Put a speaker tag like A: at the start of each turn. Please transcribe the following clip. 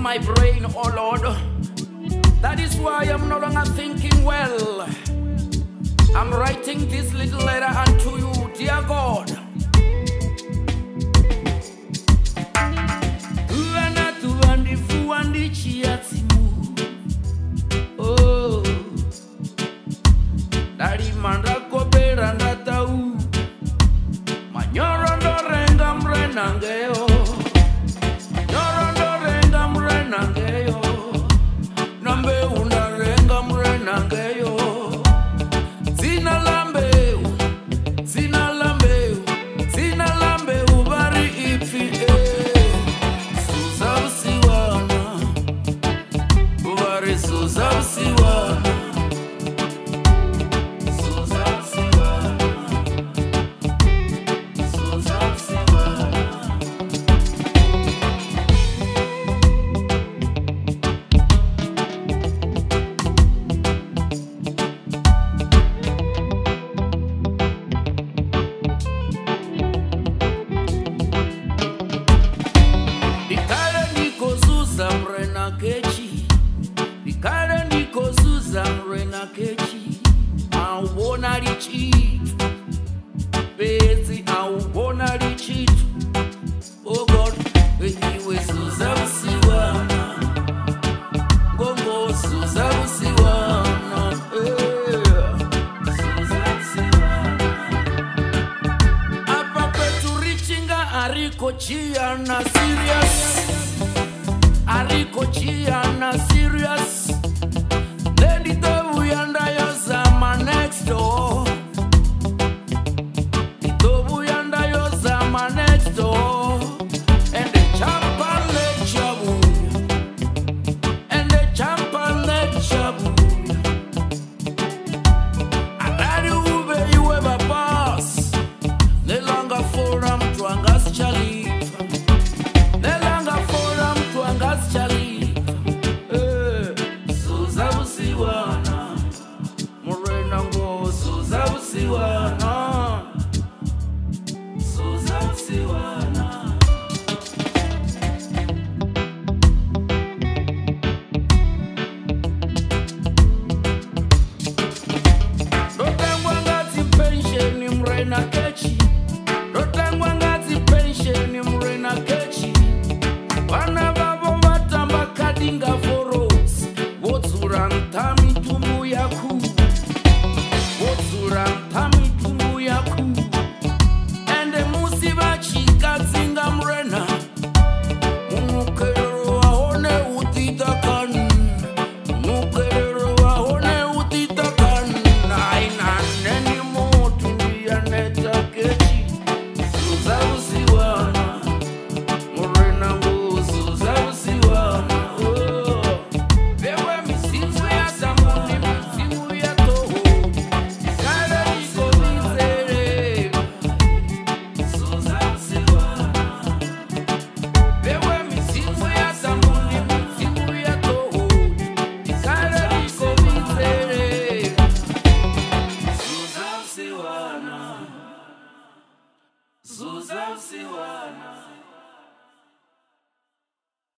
A: my brain, oh Lord. That is why I'm no longer thinking well. I'm writing this little letter unto you, dear God. Oh, Dari manda kopera ndatau Manyorondo renga mrenangeyo Manyorondo renga mrenangeyo Nambe una renga mrenangeyo Zina lambeu Zina lambeu Bari ipi Suza usiwana Bari suza usiwana Dikare niko Suza mrena kechi Auwona lichitu Bezi auwona lichitu Oh God, iwe Suza usiwana Gongo Suza usiwana Suza usiwana Apa petu richinga ariko chia na serious Ariko chia na serious. Then the devil yanda yozama next door. The devil yanda yozama next door. And the champa let chabu. And the champa let chabu. Adari ube you ever pass. No longer forum to angas chali. Suza usiwana Morena ngo Suza usiwana Suza usiwana Rotangwa ngati pension mrena kechi Rotangwa ngati pension mrena kechi Bana babo batamba kadinga foros Wotsura ntami tumbu yaku Wotsura